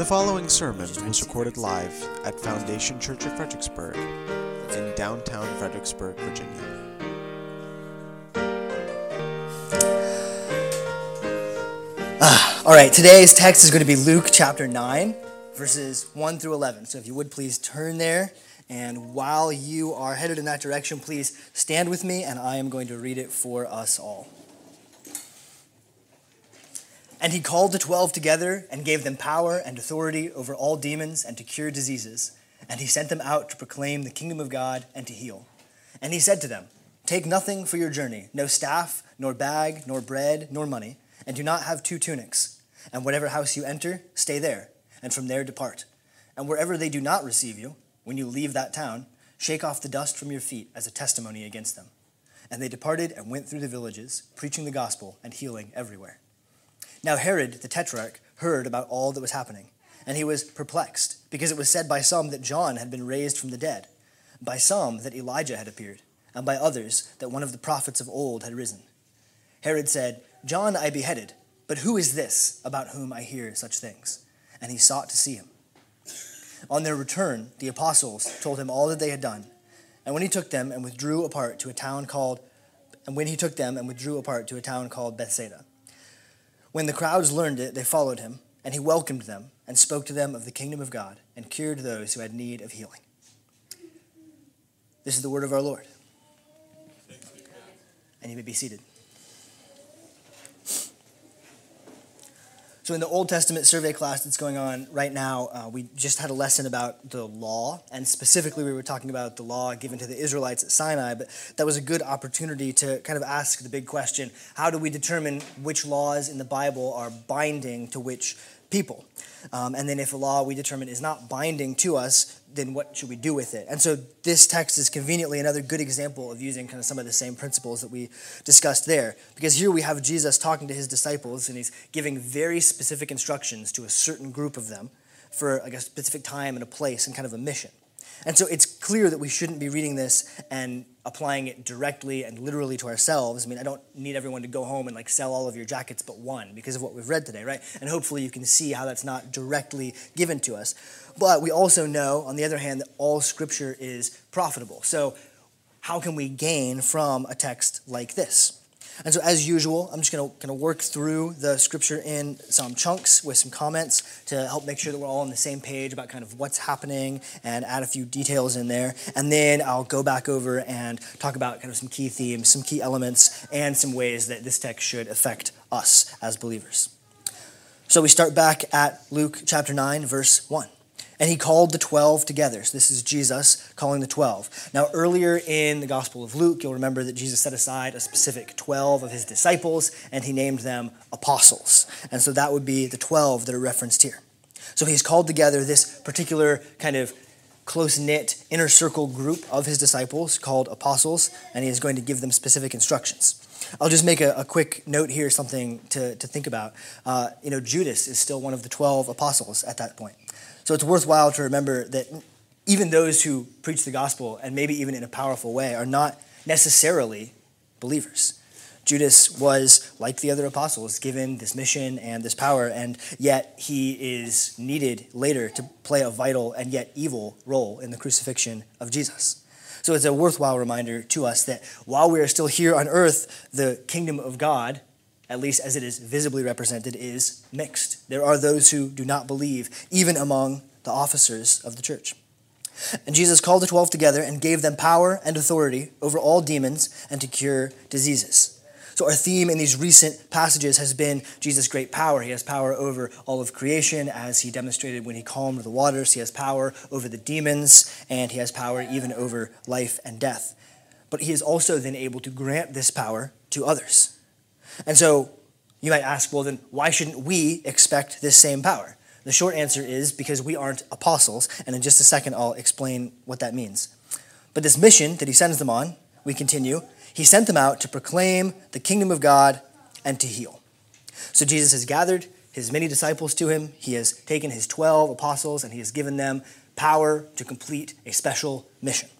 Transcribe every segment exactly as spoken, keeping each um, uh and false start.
following sermon was recorded live at Foundation Church of Fredericksburg in downtown Fredericksburg, Virginia. Uh, all right, today's text is going to be Luke chapter nine, verses one through eleven. So if you would please turn there, and while you are headed in that direction, please stand with me, and I am going to read it for us all. And he called the twelve together and gave them power and authority over all demons and to cure diseases. And he sent them out to proclaim the kingdom of God and to heal. And he said to them, "Take nothing for your journey, no staff, nor bag, nor bread, nor money, and do not have two tunics. And whatever house you enter, stay there, and from there depart. And wherever they do not receive you, when you leave that town, shake off the dust from your feet as a testimony against them." And they departed and went through the villages, preaching the gospel and healing everywhere. Now Herod the Tetrarch heard about all that was happening, and he was perplexed, because it was said by some that John had been raised from the dead, by some that Elijah had appeared, and by others that one of the prophets of old had risen. Herod said, "John I beheaded, but who is this about whom I hear such things?" And he sought to see him. On their return, the apostles told him all that they had done, and when he took them and withdrew apart to a town called, and when he took them and withdrew apart to a town called Bethsaida. When the crowds learned it, they followed him, and he welcomed them and spoke to them of the kingdom of God and cured those who had need of healing. This is the word of our Lord. And you may be seated. So in the Old Testament survey class that's going on right now, uh, we just had a lesson about the law, and specifically we were talking about the law given to the Israelites at Sinai, but that was a good opportunity to kind of ask the big question, how do we determine which laws in the Bible are binding to which people? Um, and then if a law we determine is not binding to us, then what should we do with it? And so this text is conveniently another good example of using kind of some of the same principles that we discussed there. Because here we have Jesus talking to his disciples, and he's giving very specific instructions to a certain group of them for like a specific time and a place and kind of a mission. And so it's clear that we shouldn't be reading this and applying it directly and literally to ourselves. I mean, I don't need everyone to go home and like sell all of your jackets but one because of what we've read today, right? And hopefully you can see how that's not directly given to us. But we also know, on the other hand, that all Scripture is profitable. So how can we gain from a text like this? And so as usual, I'm just going to kind of work through the Scripture in some chunks with some comments to help make sure that we're all on the same page about kind of what's happening and add a few details in there. And then I'll go back over and talk about kind of some key themes, some key elements, and some ways that this text should affect us as believers. So we start back at Luke chapter nine, verse one. And he called the twelve together. So this is Jesus calling the twelve. Now, earlier in the Gospel of Luke, you'll remember that Jesus set aside a specific twelve of his disciples, and he named them apostles. And so that would be the twelve that are referenced here. So he's called together this particular kind of close-knit inner circle group of his disciples called apostles, and he is going to give them specific instructions. I'll just make a, a quick note here, something to, to think about. Uh, you know, Judas is still one of the twelve apostles at that point. So it's worthwhile to remember that even those who preach the gospel, and maybe even in a powerful way, are not necessarily believers. Judas was, like the other apostles, given this mission and this power, and yet he is needed later to play a vital and yet evil role in the crucifixion of Jesus. So it's a worthwhile reminder to us that while we are still here on earth, the kingdom of God, at least as it is visibly represented, is mixed. There are those who do not believe, even among the officers of the church. And Jesus called the twelve together and gave them power and authority over all demons and to cure diseases. So our theme in these recent passages has been Jesus' great power. He has power over all of creation, as he demonstrated when he calmed the waters. He has power over the demons, and he has power even over life and death. But he is also then able to grant this power to others. And so you might ask, well, then why shouldn't we expect this same power? The short answer is because we aren't apostles, and in just a second I'll explain what that means. But this mission that he sends them on, we continue, he sent them out to proclaim the kingdom of God and to heal. So Jesus has gathered his many disciples to him. He has taken his twelve apostles, and he has given them power to complete a special mission.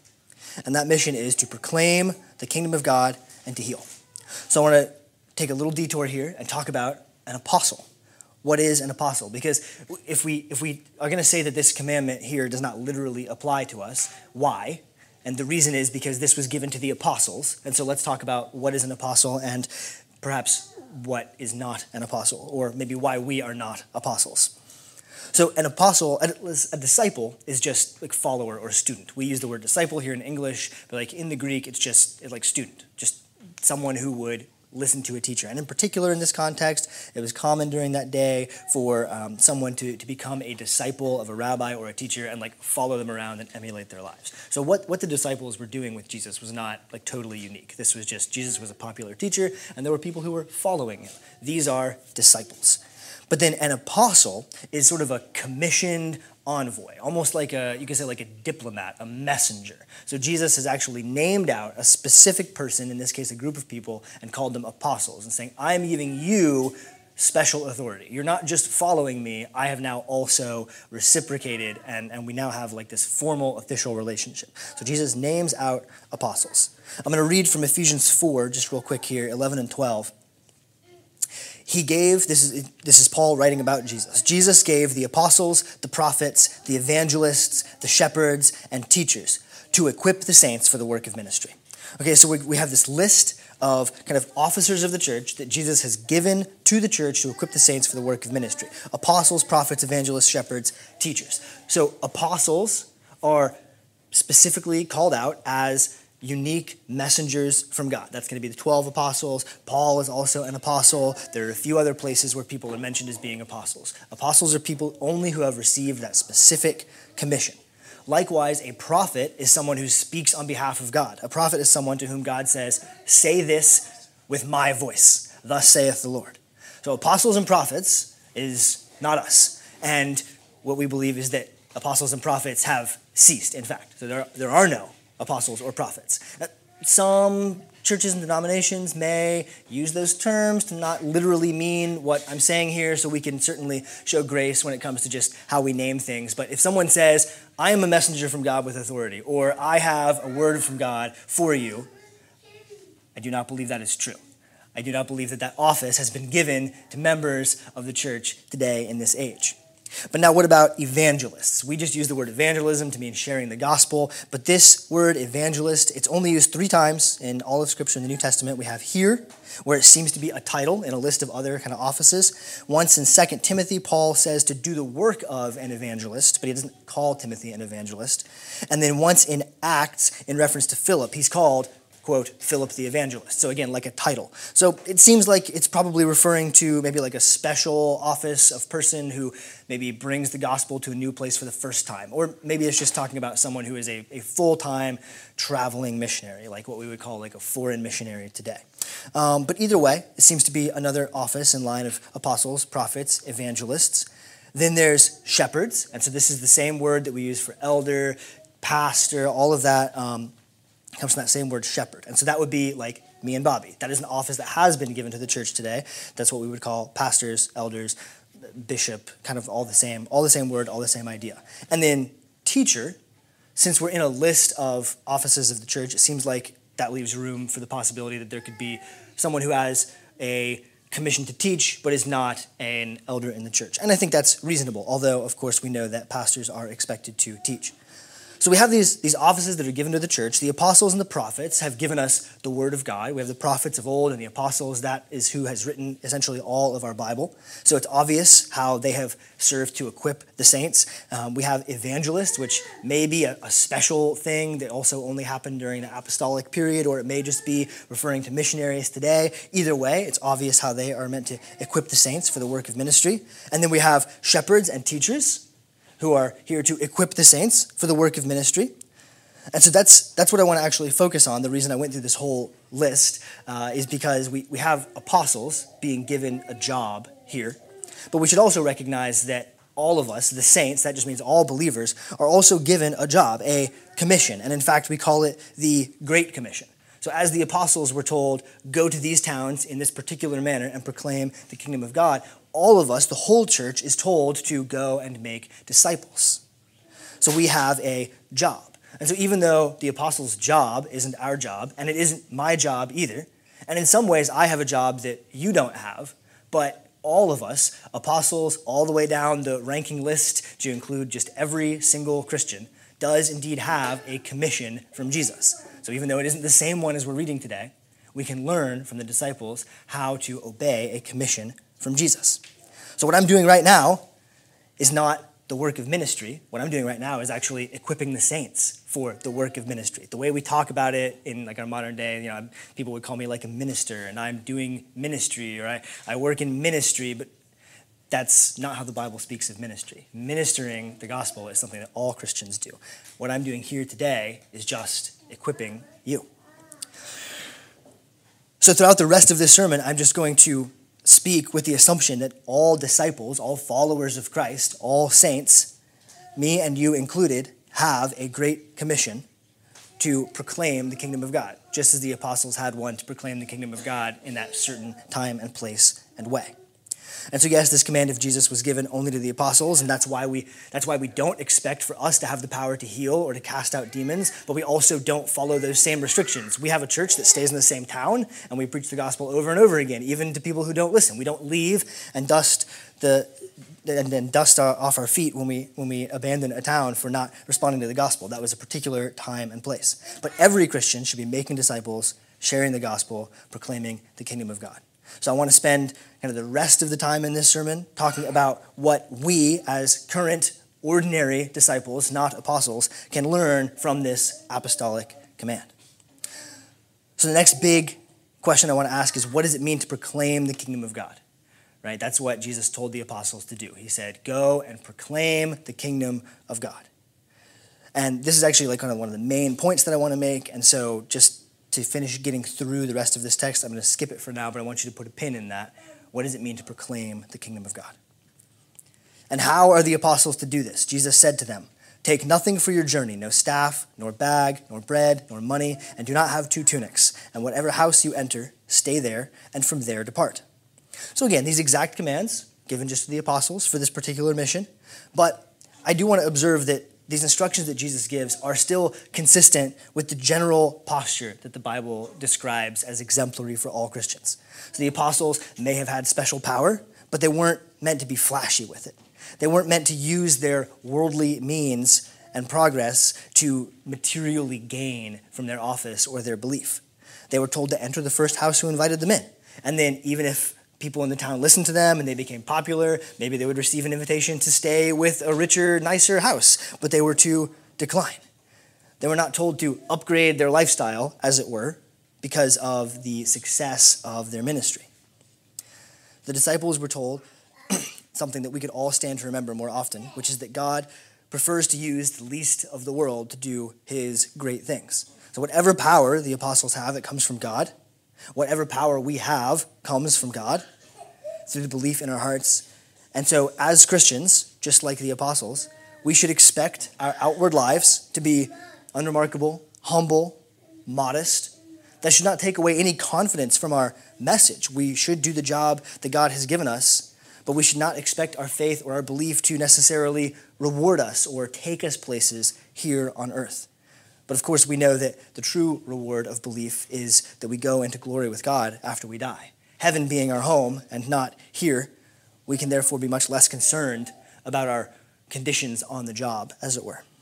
And that mission is to proclaim the kingdom of God and to heal. So I want to take a little detour here and talk about an apostle. What is an apostle? Because if we if we are going to say that this commandment here does not literally apply to us, why? And the reason is because this was given to the apostles. And so let's talk about what is an apostle and perhaps what is not an apostle, or maybe why we are not apostles. So an apostle, a disciple, is just like follower or student. We use the word disciple here in English, but like in the Greek, it's just it's like student, just someone who would listen to a teacher. And in particular in this context, it was common during that day for um, someone to, to become a disciple of a rabbi or a teacher and like follow them around and emulate their lives. So what, what the disciples were doing with Jesus was not like totally unique. This was just, Jesus was a popular teacher and there were people who were following him. These are disciples. But then an apostle is sort of a commissioned envoy, almost like a, you could say like a diplomat, a messenger. So Jesus has actually named out a specific person, in this case a group of people, and called them apostles and saying, I am giving you special authority. You're not just following me, I have now also reciprocated, and, and we now have like this formal official relationship. So Jesus names out apostles. I'm going to read from Ephesians four, just real quick here, eleven and twelve. He gave, this is this is Paul writing about Jesus. Jesus gave the apostles, the prophets, the evangelists, the shepherds, and teachers to equip the saints for the work of ministry. Okay, so we, we have this list of kind of officers of the church that Jesus has given to the church to equip the saints for the work of ministry. Apostles, prophets, evangelists, shepherds, teachers. So apostles are specifically called out as unique messengers from God. That's going to be the twelve apostles. Paul is also an apostle. There are a few other places where people are mentioned as being apostles. Apostles are people only who have received that specific commission. Likewise, a prophet is someone who speaks on behalf of God. A prophet is someone to whom God says, say this with my voice. Thus saith the Lord. So apostles and prophets is not us. And what we believe is that apostles and prophets have ceased, in fact. So there, there are no apostles or prophets. Some churches and denominations may use those terms to not literally mean what I'm saying here, so we can certainly show grace when it comes to just how we name things. But if someone says, I am a messenger from God with authority, or I have a word from God for you, I do not believe that is true. I do not believe that that office has been given to members of the church today in this age. But now what about evangelists? We just use the word evangelism to mean sharing the gospel, but this word evangelist, it's only used three times in all of Scripture in the New Testament. We have here, where it seems to be a title in a list of other kind of offices. Once in Second Timothy, Paul says to do the work of an evangelist, but he doesn't call Timothy an evangelist. And then once in Acts, in reference to Philip, he's called, quote, Philip the evangelist. So again, like a title. So it seems like it's probably referring to maybe like a special office of person who maybe brings the gospel to a new place for the first time. Or maybe it's just talking about someone who is a, a full-time traveling missionary, like what we would call like a foreign missionary today. Um, but either way, it seems to be another office in line of apostles, prophets, evangelists. Then there's shepherds. And so this is the same word that we use for elder, pastor, all of that, um, comes from that same word, shepherd. And so that would be like me and Bobby. That is an office that has been given to the church today. That's what we would call pastors, elders, bishop, kind of all the same, all the same word, all the same idea. And then teacher, since we're in a list of offices of the church, it seems like that leaves room for the possibility that there could be someone who has a commission to teach, but is not an elder in the church. And I think that's reasonable, although, of course, we know that pastors are expected to teach. So we have these, these offices that are given to the church. The apostles and the prophets have given us the word of God. We have the prophets of old and the apostles. That is who has written essentially all of our Bible. So it's obvious how they have served to equip the saints. Um, we have evangelists, which may be a, a special thing that also only happened during the apostolic period, or it may just be referring to missionaries today. Either way, it's obvious how they are meant to equip the saints for the work of ministry. And then we have shepherds and teachers, who are here to equip the saints for the work of ministry. And so that's that's what I want to actually focus on. The reason I went through this whole list uh, is because we, we have apostles being given a job here. But we should also recognize that all of us, the saints, that just means all believers, are also given a job, a commission. And in fact, we call it the Great Commission. So as the apostles were told, go to these towns in this particular manner and proclaim the kingdom of God, all of us, the whole church, is told to go and make disciples. So we have a job. And so even though the apostles' job isn't our job, and it isn't my job either, and in some ways I have a job that you don't have, but all of us, apostles all the way down the ranking list to include just every single Christian, does indeed have a commission from Jesus. So even though it isn't the same one as we're reading today, we can learn from the disciples how to obey a commission from Jesus. So what I'm doing right now is not the work of ministry. What I'm doing right now is actually equipping the saints for the work of ministry. The way we talk about it in like our modern day, you know, people would call me like a minister, and I'm doing ministry, or I, I work in ministry, but that's not how the Bible speaks of ministry. Ministering the gospel is something that all Christians do. What I'm doing here today is just equipping you. So throughout the rest of this sermon, I'm just going to speak with the assumption that all disciples, all followers of Christ, all saints, me and you included, have a great commission to proclaim the kingdom of God, just as the apostles had one to proclaim the kingdom of God in that certain time and place and way. And so yes, this command of Jesus was given only to the apostles, and that's why we that's why we don't expect for us to have the power to heal or to cast out demons, but we also don't follow those same restrictions. We have a church that stays in the same town, and we preach the gospel over and over again, even to people who don't listen. We don't leave and dust the and then dust off our feet when we when we abandon a town for not responding to the gospel. That was a particular time and place. But every Christian should be making disciples, sharing the gospel, proclaiming the kingdom of God. So I want to spend kind of the rest of the time in this sermon talking about what we as current ordinary disciples, not apostles, can learn from this apostolic command. So the next big question I want to ask is, what does it mean to proclaim the kingdom of God? Right? That's what Jesus told the apostles to do. He said, go and proclaim the kingdom of God. And this is actually like kind of one of the main points that I want to make. And so just to finish getting through the rest of this text, I'm going to skip it for now, but I want you to put a pin in that. What does it mean to proclaim the kingdom of God? And how are the apostles to do this? Jesus said to them, take nothing for your journey, no staff, nor bag, nor bread, nor money, and do not have two tunics. And whatever house you enter, stay there, and from there depart. So again, these exact commands given just to the apostles for this particular mission, but I do want to observe that these instructions that Jesus gives are still consistent with the general posture that the Bible describes as exemplary for all Christians. So the apostles may have had special power, but they weren't meant to be flashy with it. They weren't meant to use their worldly means and progress to materially gain from their office or their belief. They were told to enter the first house who invited them in. And then even if people in the town listened to them and they became popular, maybe they would receive an invitation to stay with a richer, nicer house, but they were to decline. They were not told to upgrade their lifestyle, as it were, because of the success of their ministry. The disciples were told something that we could all stand to remember more often, which is that God prefers to use the least of the world to do his great things. So whatever power the apostles have, it comes from God. Whatever power we have comes from God through the belief in our hearts. And so as Christians, just like the apostles, we should expect our outward lives to be unremarkable, humble, modest. That should not take away any confidence from our message. We should do the job that God has given us, but we should not expect our faith or our belief to necessarily reward us or take us places here on earth. But of course, we know that the true reward of belief is that we go into glory with God after we die. Heaven being our home and not here, we can therefore be much less concerned about our conditions on the job, as it were.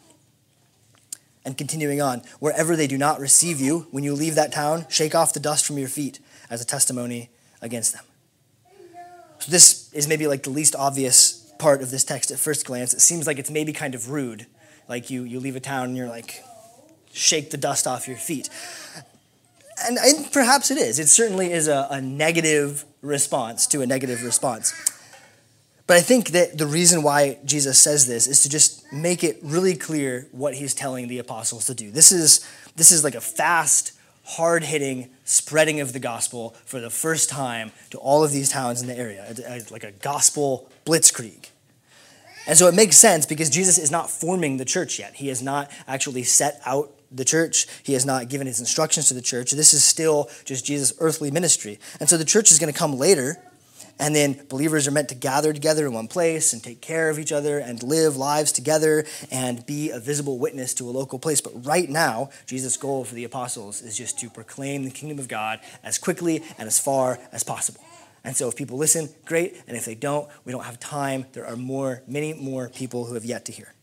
And continuing on, wherever they do not receive you, when you leave that town, shake off the dust from your feet as a testimony against them. So this is maybe like the least obvious part of this text at first glance. It seems like it's maybe kind of rude. Like you, you leave a town and you're like, shake the dust off your feet. And, and perhaps it is. It certainly is a, a negative response to a negative response. But I think that the reason why Jesus says this is to just make it really clear what he's telling the apostles to do. This is, this is like a fast, hard-hitting spreading of the gospel for the first time to all of these towns in the area. It's like a gospel blitzkrieg. And so it makes sense because Jesus is not forming the church yet. He has not actually set out the church. He has not given his instructions to the church. This is still just Jesus' earthly ministry. And so the church is going to come later, and then believers are meant to gather together in one place and take care of each other and live lives together and be a visible witness to a local place. But right now, Jesus' goal for the apostles is just to proclaim the kingdom of God as quickly and as far as possible. And so if people listen, great. And if they don't, we don't have time. There are more, many more people who have yet to hear.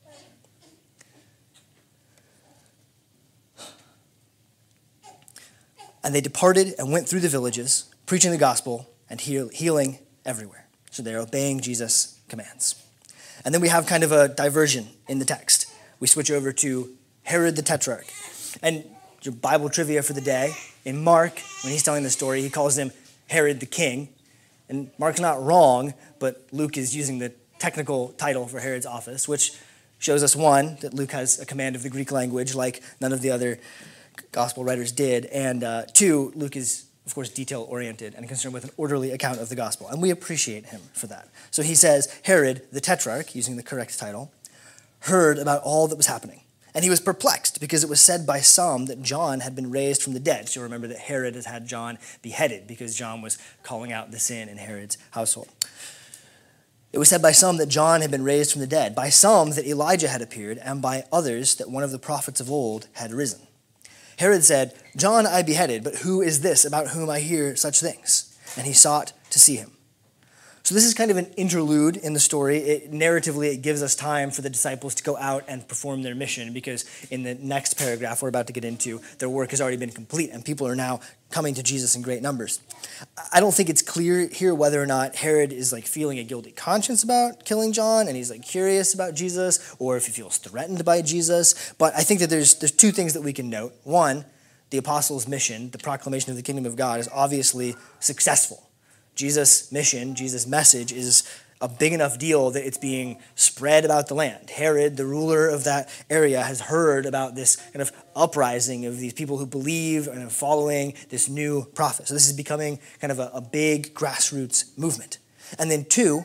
And they departed and went through the villages, preaching the gospel and heal, healing everywhere. So they're obeying Jesus' commands. And then we have kind of a diversion in the text. We switch over to Herod the Tetrarch. And your Bible trivia for the day, in Mark, when he's telling the story, he calls him Herod the King. And Mark's not wrong, but Luke is using the technical title for Herod's office, which shows us, one, that Luke has a command of the Greek language like none of the other gospel writers did, and uh, two, Luke is, of course, detail-oriented and concerned with an orderly account of the gospel, and we appreciate him for that. So he says, Herod, the Tetrarch, using the correct title, heard about all that was happening, and he was perplexed because it was said by some that John had been raised from the dead. So remember that Herod has had John beheaded because John was calling out the sin in Herod's household. It was said by some that John had been raised from the dead, by some that Elijah had appeared, and by others that one of the prophets of old had risen. Herod said, John I beheaded, but who is this about whom I hear such things? And he sought to see him. So this is kind of an interlude in the story. It, narratively, it gives us time for the disciples to go out and perform their mission, because in the next paragraph we're about to get into, their work has already been complete and people are now coming to Jesus in great numbers. I don't think it's clear here whether or not Herod is like feeling a guilty conscience about killing John and he's like curious about Jesus, or if he feels threatened by Jesus. But I think that there's there's two things that we can note. One, the apostles' mission, the proclamation of the kingdom of God, is obviously successful. Jesus' mission, Jesus' message is a big enough deal that it's being spread about the land. Herod, the ruler of that area, has heard about this kind of uprising of these people who believe and are following this new prophet. So this is becoming kind of a, a big grassroots movement. And then two,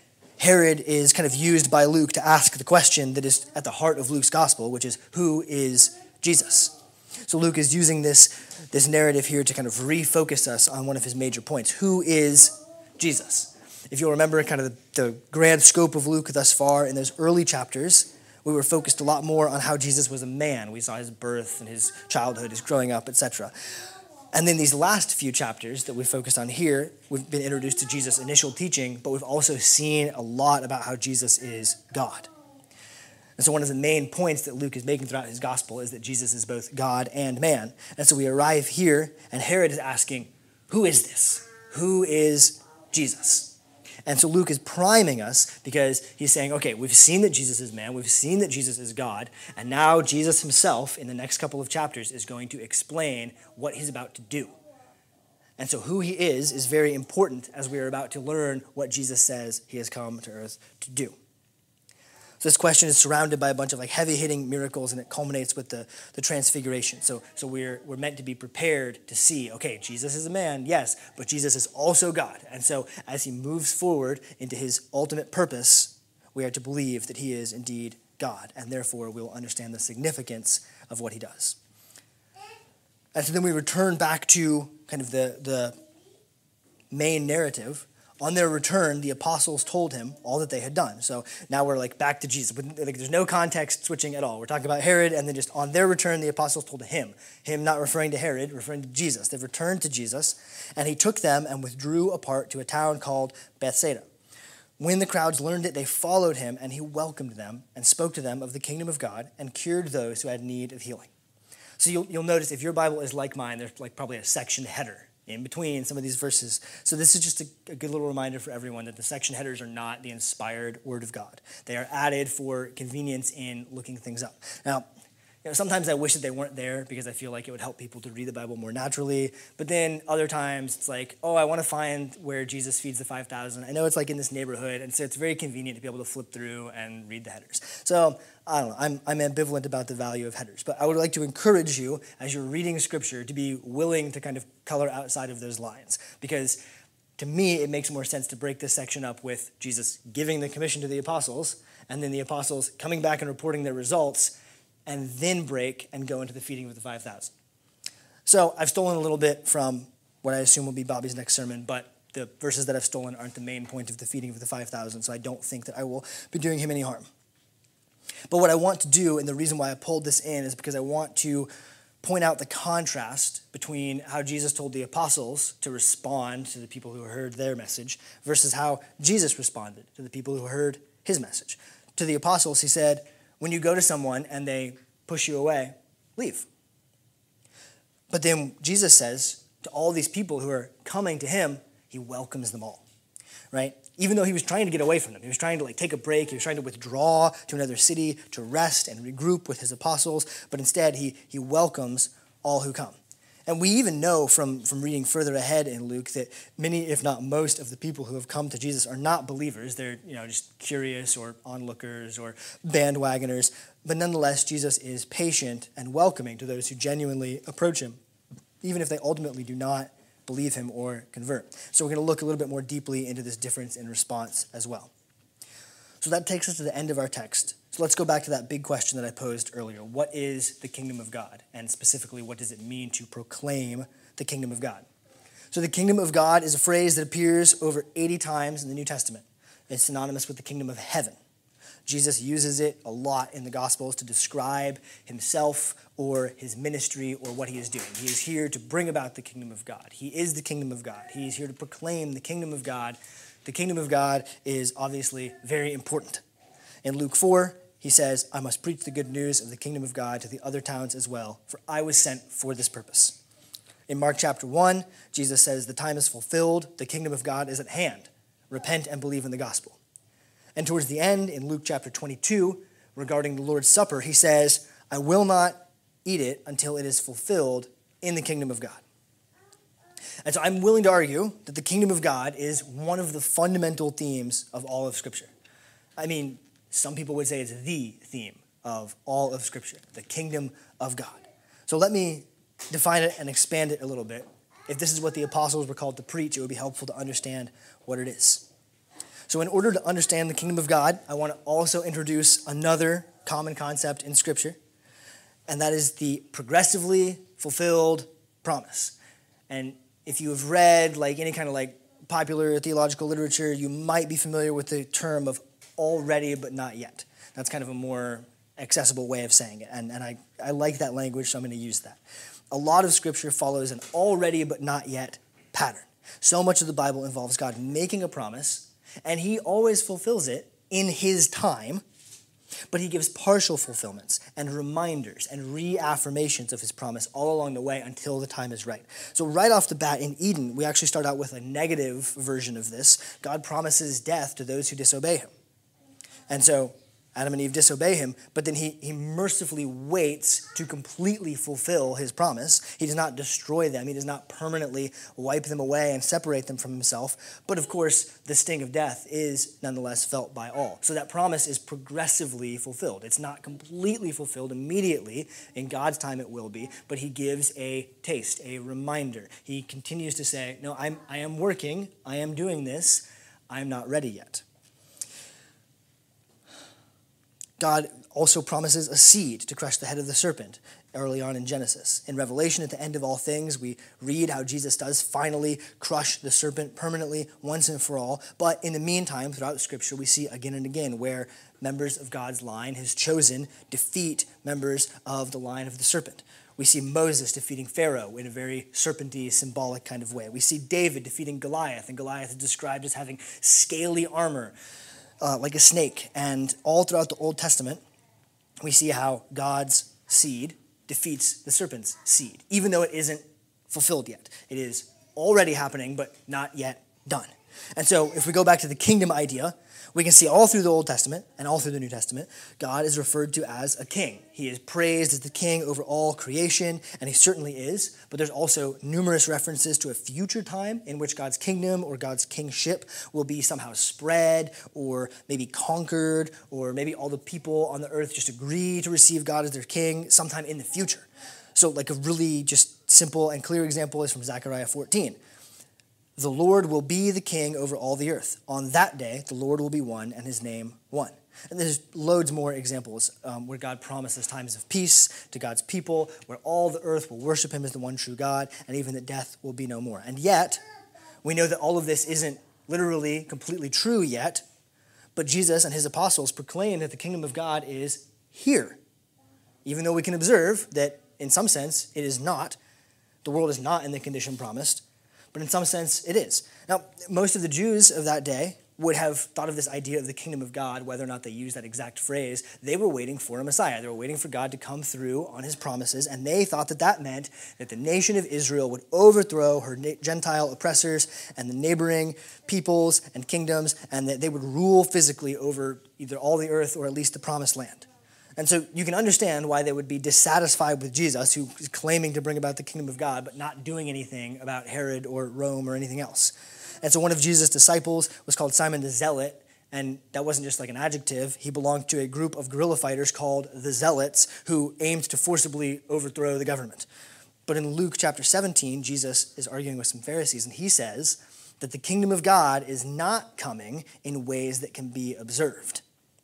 Herod is kind of used by Luke to ask the question that is at the heart of Luke's gospel, which is, who is Jesus? So Luke is using this, this narrative here to kind of refocus us on one of his major points. Who is Jesus? If you'll remember kind of the, the grand scope of Luke thus far, in those early chapters, we were focused a lot more on how Jesus was a man. We saw his birth and his childhood, his growing up, et cetera. And then these last few chapters that we focused on here, we've been introduced to Jesus' initial teaching, but we've also seen a lot about how Jesus is God. And so one of the main points that Luke is making throughout his gospel is that Jesus is both God and man. And so we arrive here, and Herod is asking, who is this? Who is Jesus? And so Luke is priming us because he's saying, okay, we've seen that Jesus is man, we've seen that Jesus is God, and now Jesus himself, in the next couple of chapters, is going to explain what he's about to do. And so who he is is very important as we are about to learn what Jesus says he has come to earth to do. So this question is surrounded by a bunch of like heavy-hitting miracles, and it culminates with the, the transfiguration. So, so we're, we're meant to be prepared to see, okay, Jesus is a man, yes, but Jesus is also God. And so as he moves forward into his ultimate purpose, we are to believe that he is indeed God, and therefore we will understand the significance of what he does. And so then we return back to kind of the, the main narrative. On their return, the apostles told him all that they had done. So now we're like back to Jesus. Like, there's no context switching at all. We're talking about Herod, and then just on their return, the apostles told him. Him not referring to Herod, referring to Jesus. They've returned to Jesus, and he took them and withdrew apart to a town called Bethsaida. When the crowds learned it, they followed him, and he welcomed them and spoke to them of the kingdom of God and cured those who had need of healing. So you'll, you'll notice if your Bible is like mine, there's like probably a section header in between some of these verses. So this is just a, a good little reminder for everyone that the section headers are not the inspired word of God. They are added for convenience in looking things up. Now, you know, sometimes I wish that they weren't there because I feel like it would help people to read the Bible more naturally. But then other times it's like, oh, I want to find where Jesus feeds the five thousand. I know it's like in this neighborhood, and so it's very convenient to be able to flip through and read the headers. So I don't know, I'm, I'm ambivalent about the value of headers. But I would like to encourage you, as you're reading Scripture, to be willing to kind of color outside of those lines. Because to me, it makes more sense to break this section up with Jesus giving the commission to the apostles, and then the apostles coming back and reporting their results, and then break and go into the feeding of the five thousand. So I've stolen a little bit from what I assume will be Bobby's next sermon, but the verses that I've stolen aren't the main point of the feeding of the five thousand, so I don't think that I will be doing him any harm. But what I want to do, and the reason why I pulled this in, is because I want to point out the contrast between how Jesus told the apostles to respond to the people who heard their message versus how Jesus responded to the people who heard his message. To the apostles, he said, when you go to someone and they push you away, leave. But then Jesus says to all these people who are coming to him, he welcomes them all, right? Even though he was trying to get away from them, he was trying to like take a break, he was trying to withdraw to another city to rest and regroup with his apostles, but instead he, he welcomes all who come. And we even know from, from reading further ahead in Luke that many, if not most, of the people who have come to Jesus are not believers. They're, you know, just curious or onlookers or bandwagoners. But nonetheless, Jesus is patient and welcoming to those who genuinely approach him, even if they ultimately do not believe him or convert. So we're going to look a little bit more deeply into this difference in response as well. So that takes us to the end of our text. So let's go back to that big question that I posed earlier. What is the kingdom of God? And specifically, what does it mean to proclaim the kingdom of God? So the kingdom of God is a phrase that appears over eighty times in the New Testament. It's synonymous with the kingdom of heaven. Jesus uses it a lot in the Gospels to describe himself or his ministry or what he is doing. He is here to bring about the kingdom of God. He is the kingdom of God. He is here to proclaim the kingdom of God. The kingdom of God is obviously very important. In Luke four, he says, I must preach the good news of the kingdom of God to the other towns as well, for I was sent for this purpose. In Mark chapter one, Jesus says, the time is fulfilled, the kingdom of God is at hand. Repent and believe in the gospel. And towards the end, in Luke chapter twenty-two, regarding the Lord's Supper, he says, I will not eat it until it is fulfilled in the kingdom of God. And so I'm willing to argue that the kingdom of God is one of the fundamental themes of all of Scripture. I mean, some people would say it's the theme of all of Scripture, the kingdom of God. So let me define it and expand it a little bit. If this is what the apostles were called to preach, it would be helpful to understand what it is. So in order to understand the kingdom of God, I want to also introduce another common concept in Scripture, and that is the progressively fulfilled promise. And if you have read like any kind of like popular theological literature, you might be familiar with the term of already but not yet. That's kind of a more accessible way of saying it, and, and I, I like that language, so I'm going to use that. A lot of Scripture follows an already but not yet pattern. So much of the Bible involves God making a promise, and he always fulfills it in his time, but he gives partial fulfillments and reminders and reaffirmations of his promise all along the way until the time is right. So right off the bat in Eden, we actually start out with a negative version of this. God promises death to those who disobey him. And so Adam and Eve disobey him, but then he, he mercifully waits to completely fulfill his promise. He does not destroy them. He does not permanently wipe them away and separate them from himself. But of course, the sting of death is nonetheless felt by all. So that promise is progressively fulfilled. It's not completely fulfilled immediately. In God's time it will be, but he gives a taste, a reminder. He continues to say, no, I'm, I am working. I am doing this. I'm not ready yet. God also promises a seed to crush the head of the serpent early on in Genesis. In Revelation, at the end of all things, we read how Jesus does finally crush the serpent permanently once and for all. But in the meantime, throughout Scripture, we see again and again where members of God's line, his chosen, defeat members of the line of the serpent. We see Moses defeating Pharaoh in a very serpenty, symbolic kind of way. We see David defeating Goliath, and Goliath is described as having scaly armor, Uh, like a snake. And all throughout the Old Testament, we see how God's seed defeats the serpent's seed, even though it isn't fulfilled yet. It is already happening, but not yet done. And so if we go back to the kingdom idea, we can see all through the Old Testament and all through the New Testament, God is referred to as a king. He is praised as the king over all creation, and he certainly is. But there's also numerous references to a future time in which God's kingdom or God's kingship will be somehow spread or maybe conquered, or maybe all the people on the earth just agree to receive God as their king sometime in the future. So like a really just simple and clear example is from Zechariah fourteen. The Lord will be the king over all the earth. On that day, the Lord will be one and his name one. And there's loads more examples um, where God promises times of peace to God's people, where all the earth will worship him as the one true God, and even that death will be no more. And yet, we know that all of this isn't literally completely true yet, but Jesus and his apostles proclaim that the kingdom of God is here, even though we can observe that in some sense, it is not. The world is not in the condition promised, but in some sense, it is. Now, most of the Jews of that day would have thought of this idea of the kingdom of God, whether or not they used that exact phrase. They were waiting for a Messiah. They were waiting for God to come through on his promises, and they thought that that meant that the nation of Israel would overthrow her Gentile oppressors and the neighboring peoples and kingdoms, and that they would rule physically over either all the earth or at least the promised land. And so you can understand why they would be dissatisfied with Jesus, who is claiming to bring about the kingdom of God, but not doing anything about Herod or Rome or anything else. And so one of Jesus' disciples was called Simon the Zealot, and that wasn't just like an adjective. He belonged to a group of guerrilla fighters called the Zealots, who aimed to forcibly overthrow the government. But in Luke chapter seventeen, Jesus is arguing with some Pharisees, and he says that the kingdom of God is not coming in ways that can be observed.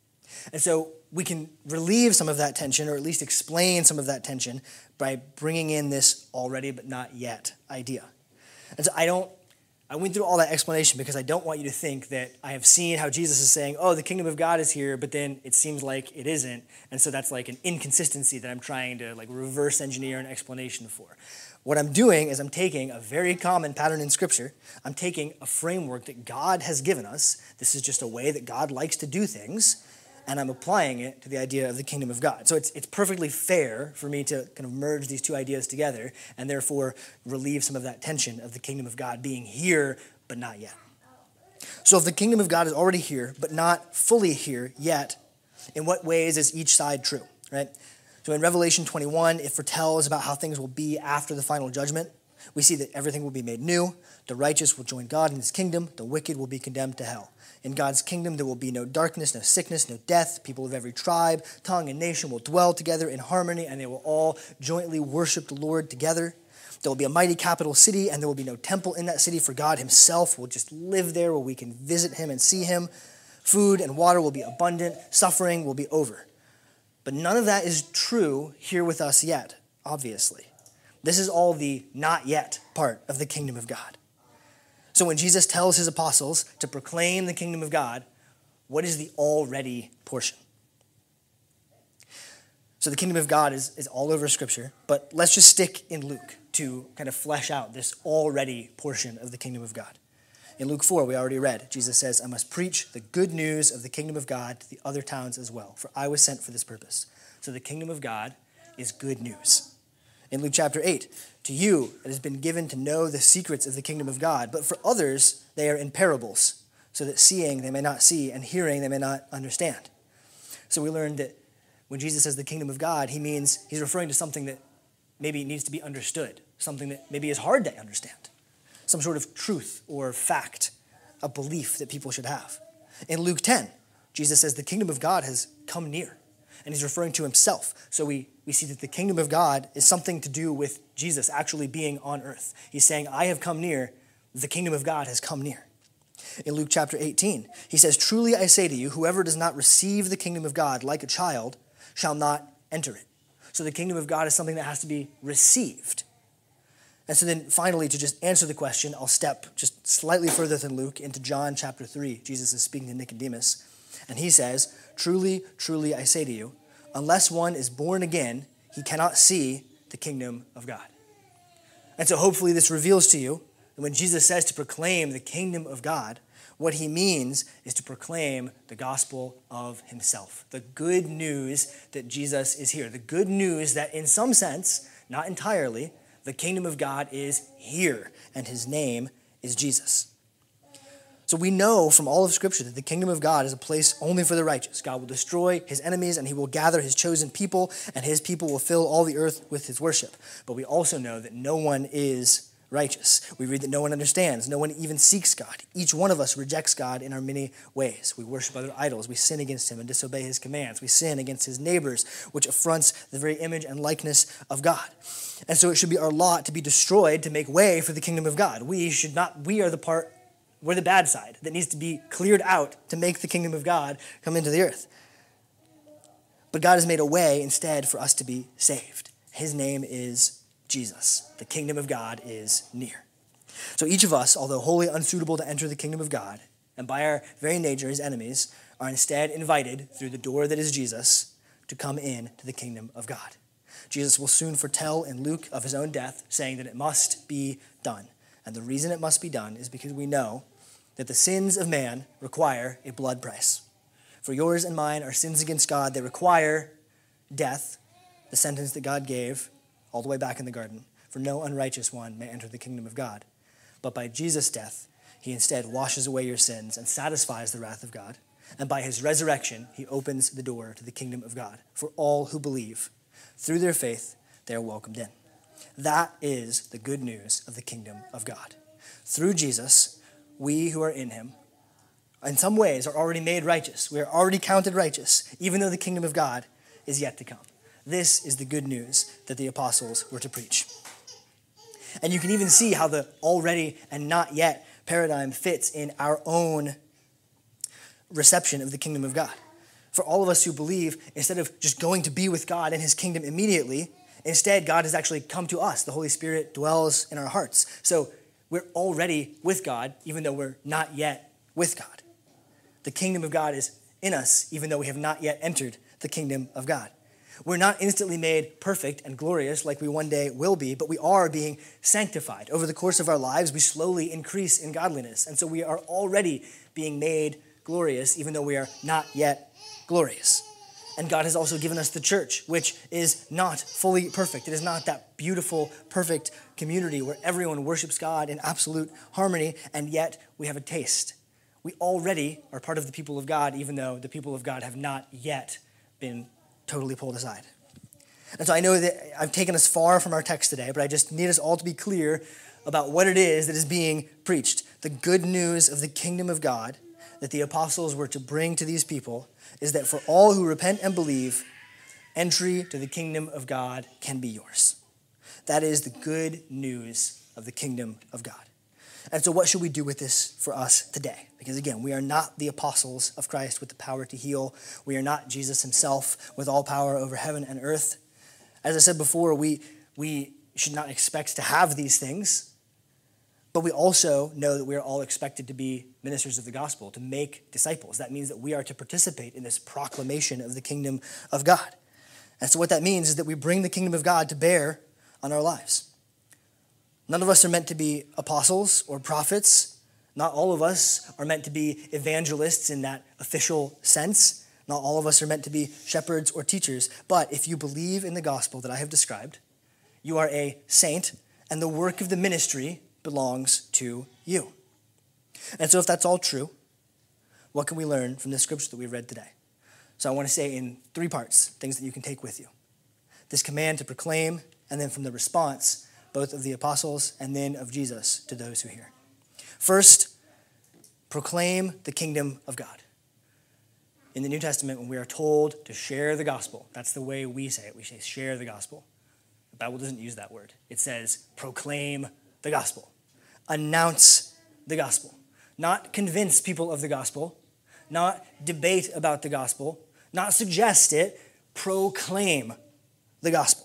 And so we can relieve some of that tension, or at least explain some of that tension, by bringing in this already but not yet idea. And so I don't, I went through all that explanation because I don't want you to think that I have seen how Jesus is saying, oh, the kingdom of God is here, but then it seems like it isn't. And so that's like an inconsistency that I'm trying to like reverse engineer an explanation for. What I'm doing is I'm taking a very common pattern in Scripture. I'm taking a framework that God has given us. This is just a way that God likes to do things, and I'm applying it to the idea of the kingdom of God. So it's it's perfectly fair for me to kind of merge these two ideas together and therefore relieve some of that tension of the kingdom of God being here, but not yet. So if the kingdom of God is already here, but not fully here yet, in what ways is each side true, right? So in Revelation twenty-one, it foretells about how things will be after the final judgment. We see that everything will be made new. The righteous will join God in his kingdom. The wicked will be condemned to hell. In God's kingdom, there will be no darkness, no sickness, no death. People of every tribe, tongue, and nation will dwell together in harmony, and they will all jointly worship the Lord together. There will be a mighty capital city, and there will be no temple in that city, for God himself will just live there where we can visit him and see him. Food and water will be abundant. Suffering will be over. But none of that is true here with us yet, obviously. This is all the not yet part of the kingdom of God. So when Jesus tells his apostles to proclaim the kingdom of God, what is the already portion? So the kingdom of God is, is all over Scripture, but let's just stick in Luke to kind of flesh out this already portion of the kingdom of God. In Luke four, we already read, Jesus says, I must preach the good news of the kingdom of God to the other towns as well, for I was sent for this purpose. So the kingdom of God is good news. In Luke chapter eight, to you it has been given to know the secrets of the kingdom of God, but for others they are in parables, so that seeing they may not see, and hearing they may not understand. So we learned that when Jesus says the kingdom of God, he means he's referring to something that maybe needs to be understood, something that maybe is hard to understand, some sort of truth or fact, a belief that people should have. In Luke ten, Jesus says the kingdom of God has come near, and he's referring to himself. So we, we see that the kingdom of God is something to do with Jesus actually being on earth. He's saying, I have come near, the kingdom of God has come near. In Luke chapter eighteen, he says, truly I say to you, whoever does not receive the kingdom of God like a child shall not enter it. So the kingdom of God is something that has to be received. And so then finally, to just answer the question, I'll step just slightly further than Luke into John chapter three. Jesus is speaking to Nicodemus, and he says, truly, truly, I say to you, unless one is born again, he cannot see the kingdom of God. And so hopefully this reveals to you that when Jesus says to proclaim the kingdom of God, what he means is to proclaim the gospel of himself, the good news that Jesus is here, the good news that in some sense, not entirely, the kingdom of God is here, and his name is Jesus. So we know from all of Scripture that the kingdom of God is a place only for the righteous. God will destroy his enemies, and he will gather his chosen people, and his people will fill all the earth with his worship. But we also know that no one is righteous. We read that no one understands. No one even seeks God. Each one of us rejects God in our many ways. We worship other idols. We sin against him and disobey his commands. We sin against his neighbors, which affronts the very image and likeness of God. And so it should be our lot to be destroyed to make way for the kingdom of God. We should not, we are the part, we're the bad side that needs to be cleared out to make the kingdom of God come into the earth. But God has made a way instead for us to be saved. His name is Jesus. The kingdom of God is near. So each of us, although wholly unsuitable to enter the kingdom of God, and by our very nature his enemies, are instead invited through the door that is Jesus to come in to the kingdom of God. Jesus will soon foretell in Luke of his own death, saying that it must be done. And the reason it must be done is because we know that the sins of man require a blood price. For yours and mine are sins against God. They require death, the sentence that God gave all the way back in the garden. For no unrighteous one may enter the kingdom of God. But by Jesus' death, he instead washes away your sins and satisfies the wrath of God. And by his resurrection, he opens the door to the kingdom of God for all who believe. Through their faith, they are welcomed in. That is the good news of the kingdom of God. Through Jesus, we who are in him, in some ways, are already made righteous. We are already counted righteous, even though the kingdom of God is yet to come. This is the good news that the apostles were to preach. And you can even see how the already and not yet paradigm fits in our own reception of the kingdom of God. For all of us who believe, instead of just going to be with God in his kingdom immediately, instead God has actually come to us. The Holy Spirit dwells in our hearts. So we're already with God, even though we're not yet with God. The kingdom of God is in us, even though we have not yet entered the kingdom of God. We're not instantly made perfect and glorious like we one day will be, but we are being sanctified. Over the course of our lives, we slowly increase in godliness. And so we are already being made glorious, even though we are not yet glorious. And God has also given us the church, which is not fully perfect. It is not that beautiful, perfect community where everyone worships God in absolute harmony, and yet we have a taste. We already are part of the people of God, even though the people of God have not yet been totally pulled aside. And so I know that I've taken us far from our text today, but I just need us all to be clear about what it is that is being preached. The good news of the kingdom of God that the apostles were to bring to these people is that for all who repent and believe, entry to the kingdom of God can be yours. That is the good news of the kingdom of God. And so what should we do with this for us today? Because again, we are not the apostles of Christ with the power to heal. We are not Jesus himself with all power over heaven and earth. As I said before, we, we should not expect to have these things, but we also know that we are all expected to be ministers of the gospel, to make disciples. That means that we are to participate in this proclamation of the kingdom of God. And so what that means is that we bring the kingdom of God to bear on our lives. None of us are meant to be apostles or prophets. Not all of us are meant to be evangelists in that official sense. Not all of us are meant to be shepherds or teachers. But if you believe in the gospel that I have described, you are a saint, and the work of the ministry belongs to you. And so if that's all true, what can we learn from the scripture that we read today? So I want to say in three parts, things that you can take with you. This command to proclaim, and then from the response, both of the apostles and then of Jesus to those who hear. First, proclaim the kingdom of God. In the New Testament, when we are told to share the gospel, that's the way we say it. We say share the gospel. The Bible doesn't use that word. It says proclaim the gospel. Announce the gospel. Not convince people of the gospel. Not debate about the gospel. Not suggest it. Proclaim the gospel.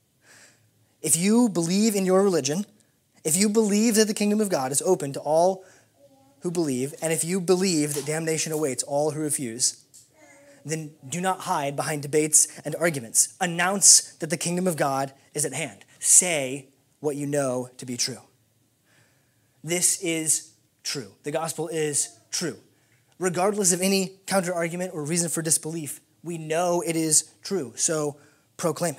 If you believe in your religion, if you believe that the kingdom of God is open to all who believe, and if you believe that damnation awaits all who refuse, then do not hide behind debates and arguments. Announce that the kingdom of God is at hand. Say what you know to be true. This is true. The gospel is true. Regardless of any counter-argument or reason for disbelief, we know it is true, so proclaim it.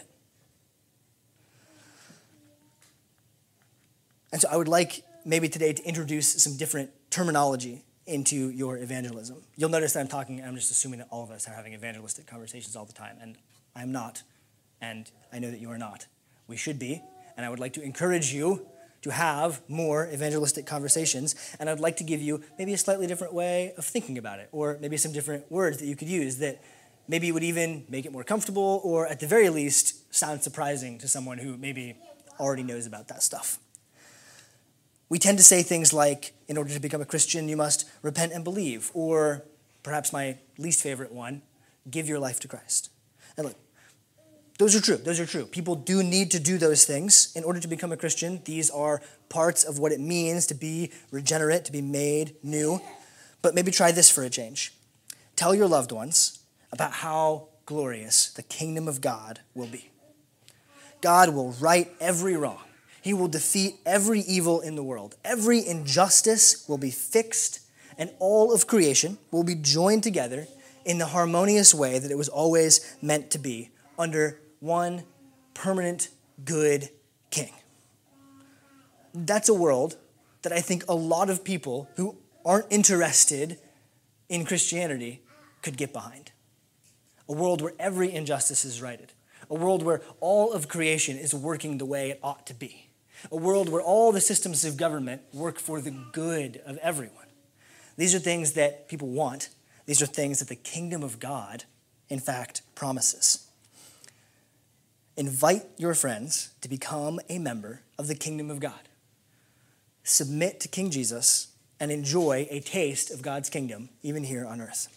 And so I would like maybe today to introduce some different terminology into your evangelism. You'll notice that I'm talking, I'm just assuming that all of us are having evangelistic conversations all the time, and I'm not, and I know that you are not. We should be, and I would like to encourage you to have more evangelistic conversations, and I'd like to give you maybe a slightly different way of thinking about it, or maybe some different words that you could use that maybe would even make it more comfortable, or at the very least, sound surprising to someone who maybe already knows about that stuff. We tend to say things like, in order to become a Christian, you must repent and believe, or perhaps my least favorite one, give your life to Christ. And look, those are true. Those are true. People do need to do those things in order to become a Christian. These are parts of what it means to be regenerate, to be made new. But maybe try this for a change. Tell your loved ones about how glorious the kingdom of God will be. God will right every wrong. He will defeat every evil in the world. Every injustice will be fixed, and all of creation will be joined together in the harmonious way that it was always meant to be, under one permanent, good king. That's a world that I think a lot of people who aren't interested in Christianity could get behind. A world where every injustice is righted. A world where all of creation is working the way it ought to be. A world where all the systems of government work for the good of everyone. These are things that people want. These are things that the kingdom of God, in fact, promises. Invite your friends to become a member of the kingdom of God. Submit to King Jesus and enjoy a taste of God's kingdom, even here on earth.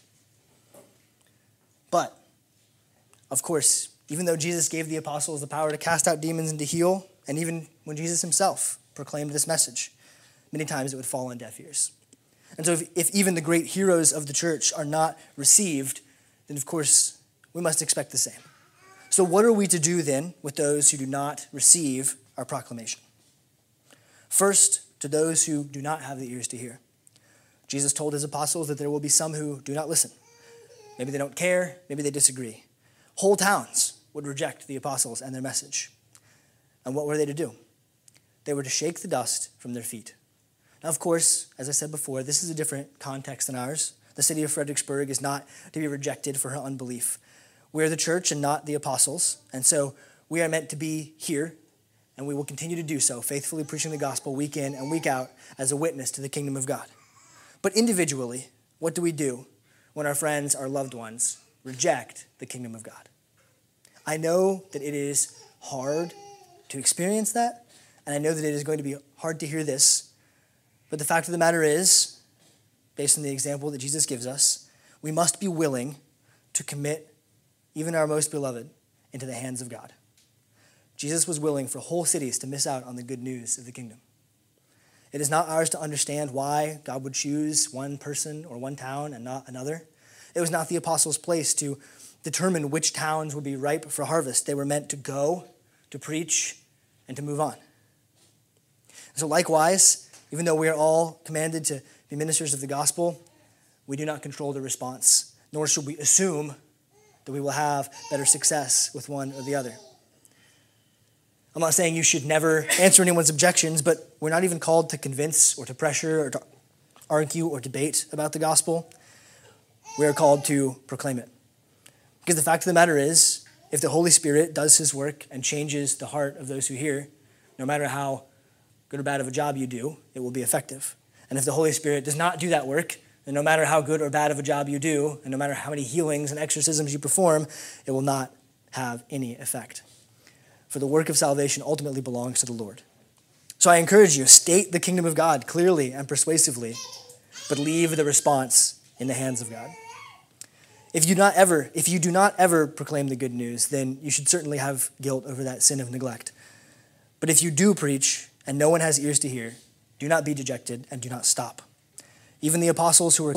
But, of course, even though Jesus gave the apostles the power to cast out demons and to heal, and even when Jesus himself proclaimed this message, many times it would fall on deaf ears. And so if, if even the great heroes of the church are not received, then of course we must expect the same. So what are we to do then with those who do not receive our proclamation? First, to those who do not have the ears to hear. Jesus told his apostles that there will be some who do not listen. Maybe they don't care, maybe they disagree. Whole towns would reject the apostles and their message. And what were they to do? They were to shake the dust from their feet. Now, of course, as I said before, this is a different context than ours. The city of Fredericksburg is not to be rejected for her unbelief. We're the church and not the apostles, and so we are meant to be here, and we will continue to do so, faithfully preaching the gospel week in and week out as a witness to the kingdom of God. But individually, what do we do when our friends, our loved ones, reject the kingdom of God? I know that it is hard to experience that, and I know that it is going to be hard to hear this, but the fact of the matter is, based on the example that Jesus gives us, we must be willing to commit even our most beloved into the hands of God. Jesus was willing for whole cities to miss out on the good news of the kingdom. It is not ours to understand why God would choose one person or one town and not another. It was not the apostles' place to determine which towns would be ripe for harvest. They were meant to go, to preach, and to move on. So likewise, even though we are all commanded to be ministers of the gospel, we do not control the response, nor should we assume that we will have better success with one or the other. I'm not saying you should never answer anyone's objections, but we're not even called to convince or to pressure or to argue or debate about the gospel. We are called to proclaim it. Because the fact of the matter is, if the Holy Spirit does his work and changes the heart of those who hear, no matter how good or bad of a job you do, it will be effective. And if the Holy Spirit does not do that work, then no matter how good or bad of a job you do, and no matter how many healings and exorcisms you perform, it will not have any effect. For the work of salvation ultimately belongs to the Lord. So I encourage you, state the kingdom of God clearly and persuasively, but leave the response in the hands of God. If you not ever, if you do not ever proclaim the good news, then you should certainly have guilt over that sin of neglect. But if you do preach and no one has ears to hear, do not be dejected and do not stop. Even the apostles who were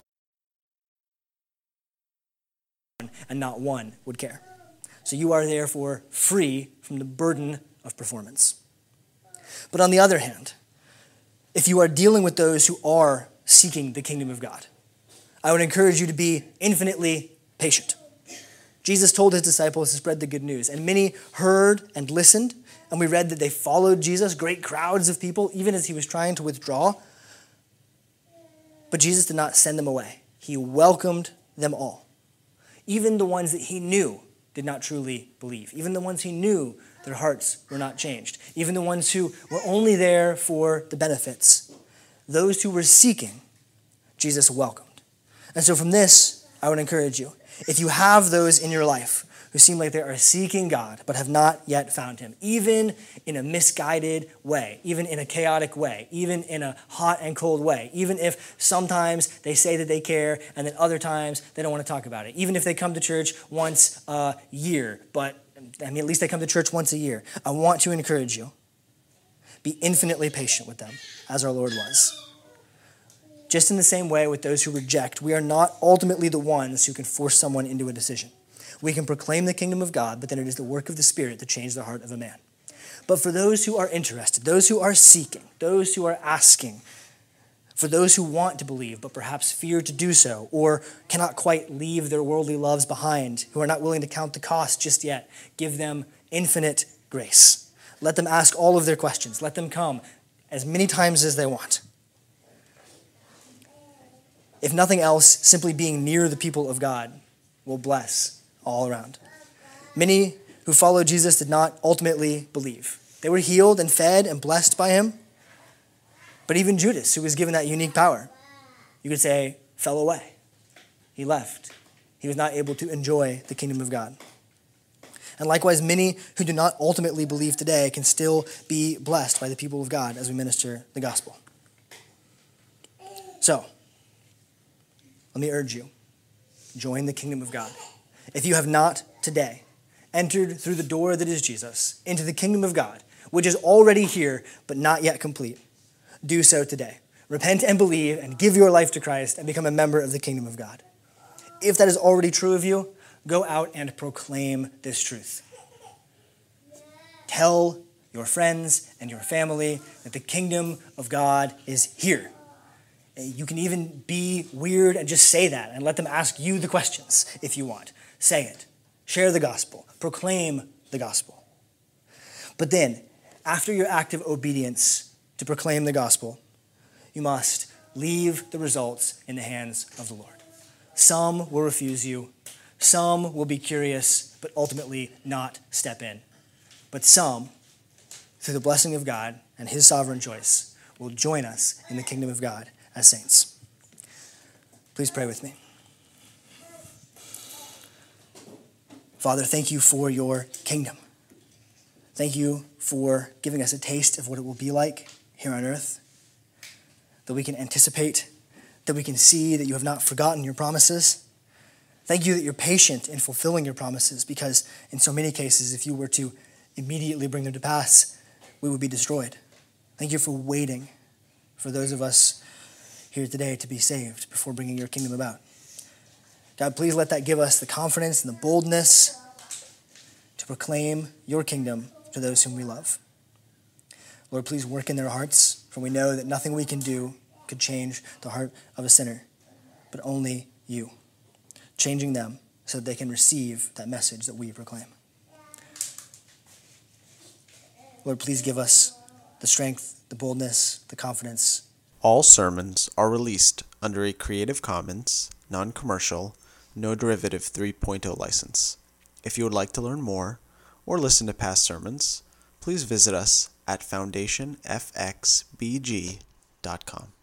and not one would care. So you are therefore free from the burden of performance. But on the other hand, if you are dealing with those who are seeking the kingdom of God, I would encourage you to be infinitely patient. Jesus told his disciples to spread the good news, and many heard and listened, and we read that they followed Jesus, great crowds of people, even as he was trying to withdraw. But Jesus did not send them away. He welcomed them all, even the ones that he knew did not truly believe, even the ones he knew their hearts were not changed, even the ones who were only there for the benefits. Those who were seeking, Jesus welcomed. And so from this, I would encourage you, if you have those in your life who seem like they are seeking God but have not yet found him, even in a misguided way, even in a chaotic way, even in a hot and cold way, even if sometimes they say that they care and then other times they don't want to talk about it, even if they come to church once a year, but I mean, at least they come to church once a year, I want to encourage you, be infinitely patient with them as our Lord was. Just in the same way with those who reject, we are not ultimately the ones who can force someone into a decision. We can proclaim the kingdom of God, but then it is the work of the Spirit to change the heart of a man. But for those who are interested, those who are seeking, those who are asking, for those who want to believe but perhaps fear to do so, or cannot quite leave their worldly loves behind, who are not willing to count the cost just yet, give them infinite grace. Let them ask all of their questions. Let them come as many times as they want. If nothing else, simply being near the people of God will bless all around. Many who followed Jesus did not ultimately believe. They were healed and fed and blessed by him. But even Judas, who was given that unique power, you could say, fell away. He left. He was not able to enjoy the kingdom of God. And likewise, many who do not ultimately believe today can still be blessed by the people of God as we minister the gospel. So, let me urge you, join the kingdom of God. If you have not today entered through the door that is Jesus into the kingdom of God, which is already here but not yet complete, do so today. Repent and believe and give your life to Christ and become a member of the kingdom of God. If that is already true of you, go out and proclaim this truth. Tell your friends and your family that the kingdom of God is here. You can even be weird and just say that and let them ask you the questions if you want. Say it. Share the gospel. Proclaim the gospel. But then, after your act of obedience to proclaim the gospel, you must leave the results in the hands of the Lord. Some will refuse you. Some will be curious, but ultimately not step in. But some, through the blessing of God and his sovereign choice, will join us in the kingdom of God as saints. Please pray with me. Father, thank you for your kingdom. Thank you for giving us a taste of what it will be like here on earth, that we can anticipate, that we can see that you have not forgotten your promises. Thank you that you're patient in fulfilling your promises, because in so many cases, if you were to immediately bring them to pass, we would be destroyed. Thank you for waiting for those of us here today to be saved before bringing your kingdom about. God, please let that give us the confidence and the boldness to proclaim your kingdom to those whom we love. Lord, please work in their hearts, for we know that nothing we can do could change the heart of a sinner, but only you, changing them so that they can receive that message that we proclaim. Lord, please give us the strength, the boldness, the confidence. All sermons are released under a Creative Commons, non-commercial, no derivative three point oh license. If you would like to learn more or listen to past sermons, please visit us at foundation f x b g dot com.